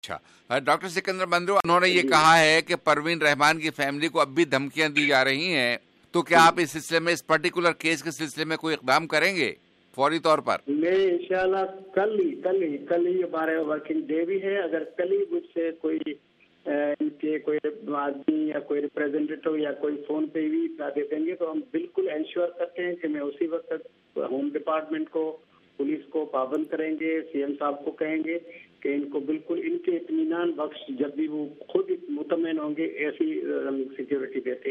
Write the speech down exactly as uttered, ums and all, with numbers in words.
अच्छा, अ, डॉक्टर सिकंदर बंदरू, उन्होंने ये कहा है कि परवीन रहमान की फैमिली को अब भी धमकियां दी जा रही हैं, तो क्या आप इस सिलसिले में, इस पर्टिकुलर केस के सिलसिले में कोई इकदाम करेंगे फौरी तौर पर? मैं इंशाल्लाह कल ही कल ही कल ही हमारे वर्किंग डे भी है। अगर कल ही मुझसे कोई अ, इनके कोई आदमी या कोई रिप्रेजेंटेटिव या कोई फोन पे भी इतना दे देंगे तो हम बिल्कुल इंश्योर करते हैं कि मैं उसी वक्त होम डिपार्टमेंट को, पुलिस को पाबंद करेंगे, सीएम साहब को कहेंगे कि इनको बिल्कुल इनके इत्मीनान बख्श, जब भी वो खुद मुतमईन होंगे ऐसी सिक्योरिटी देते हैं।